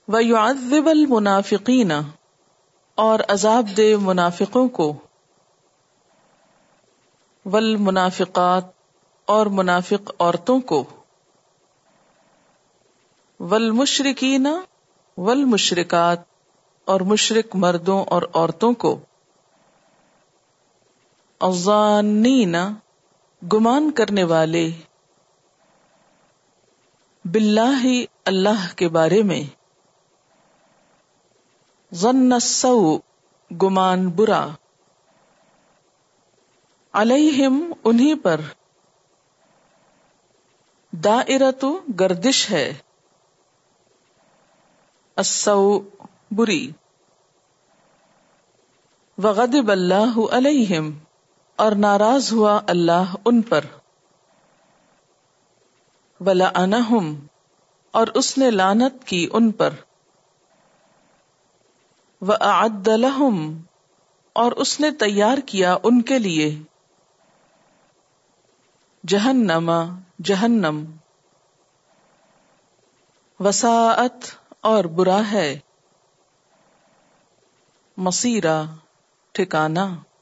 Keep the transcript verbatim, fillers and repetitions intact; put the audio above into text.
وَيُعَذِّبَ الْمُنَافِقِينَ، اور عذاب دے منافقوں کو، والمنافقات، اور منافق عورتوں کو، والمشرکین، والمشرکات، اور مشرک مردوں اور عورتوں کو، الظانین، گمان کرنے والے، باللہ، اللہ کے بارے میں، ظن السوء، گمان برا، علیہم، انہی پر، دائرۃ، گردش ہے، السوء، بری، وغضب اللہ علیہم، اور ناراض ہوا اللہ ان پر، ولعنہم، اور اس نے لعنت کی ان پر، وَأَعَدَّ لَهُمْ، اور اس نے تیار کیا ان کے لیے، جہنم، جہنم، وساءت، اور برا ہے، مصیرا، ٹھکانہ۔